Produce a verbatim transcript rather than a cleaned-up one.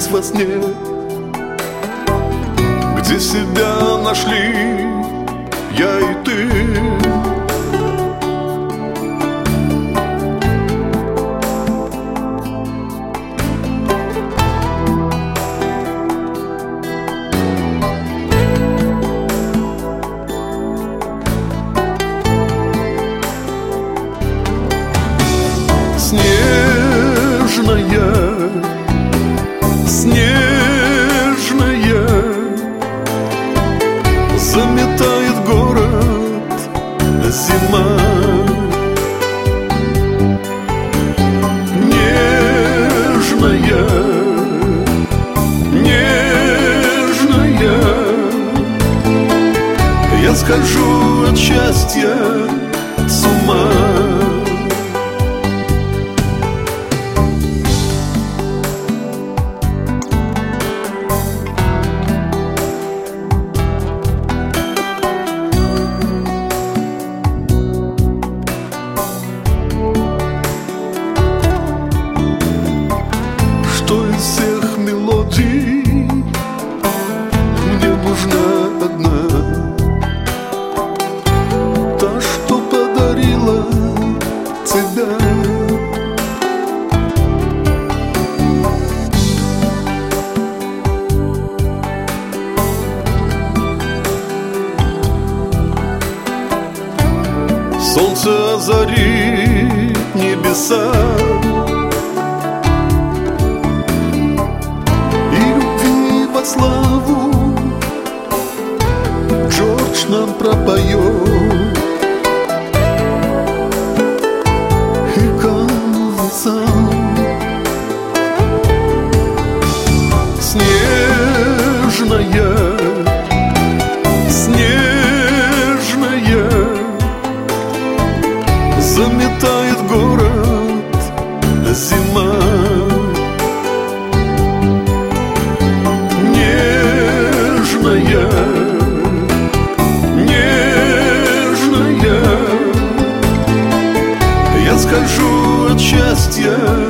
снились во сне, где себя нашли я и ты. Снежная, снежная, заметает город зима. Нежная, нежная, я схожу от счастья с ума. Что из всех мелодий мне нужна одна, та, что подарила тебя. Солнце озарит небеса, славу Джордж нам пропоет, и камни сам. Снежная, снежная, заметает город зима. Нежная, нежная, я схожу от счастья